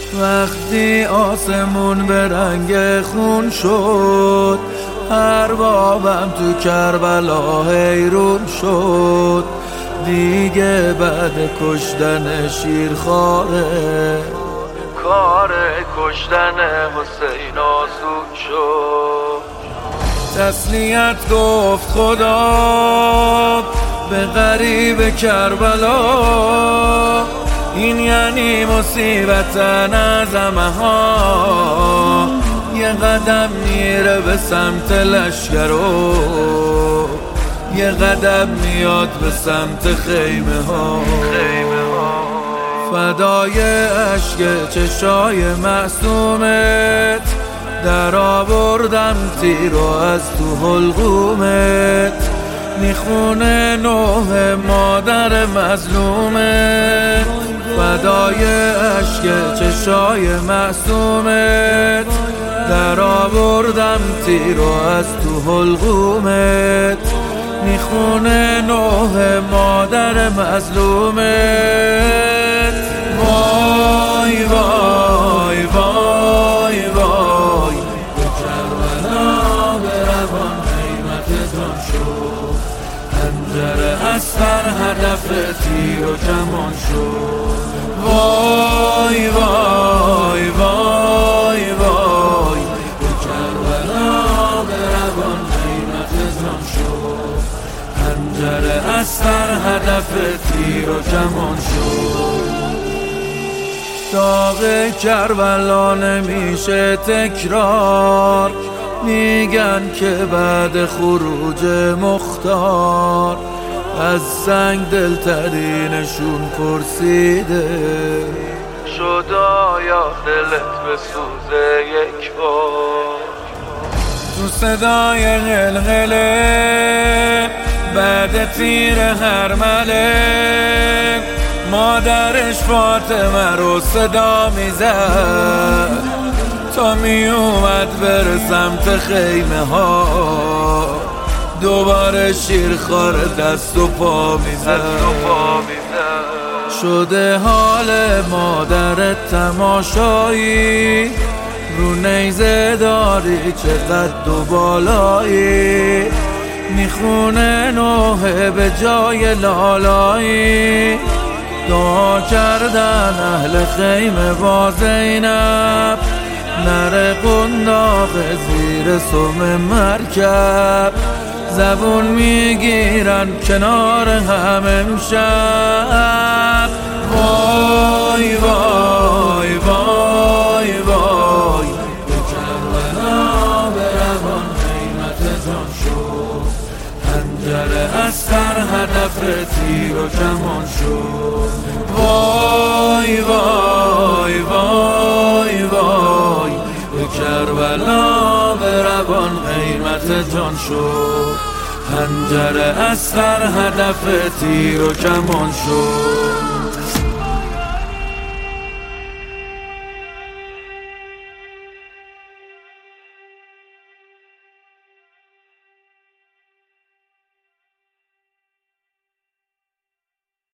وقتی آسمون به رنگ خون شد، اربابم تو کربلا حیرون شد. دیگه بعد کشتن شیرخواره، کار کشتن حسین آسون شد. تسلیت گفت خدا به غریب کربلا، این یعنی مصیبت نظمه ها. یه قدم میره به سمت لشکرو، یه قدم میاد به سمت خیمه ها. فدای عشق چشای معصومت، در آوردم تیرو از تو حلقومت. میخونه نوح مادر مظلومت، فدای عشق چشای معصومت. در آوردم تیرو از تو حلقومت. میخونه نوح مادر مظلومت. وای وای وای وای، به کربلا به روان قیمتتان شد. خنجر اصغر هدف تیر و کمان شد. وای وای وای وای، به کربلا به روان قیمتتان شد. خنجر اصغر هدف تیر و کمان شد. داغ کربلا نمیشه تکرار، میگن که بعد خروج مختار از سنگ دلترینشون پرسیده شد آیا دلت بسوزه یک بار. تو صدای غلغله بعد تیر هرمله، مادرش فاطمه رو صدا میزد تا میومد بره سمت خیمه ها. دوباره شیرخوار دست و پا میزد. شده حال مادرت تماشایی، رو نیزه داری چه قد و بالایی. میخونه نوحه به جای لالایی، دعا کردن اهل خیمه با زینب. نره قنداق زیر سم مرکب، زبون میگیرن کنار هم امشب. وای وای وای وای، به کربلا به روان قیمتتان شد. خنجر اصغر هدف تیر و کمان شد. وای وای وای وای، به کربلا به روان قیمتتان شد. خنجر اصغر هدف تیر و کمان شد.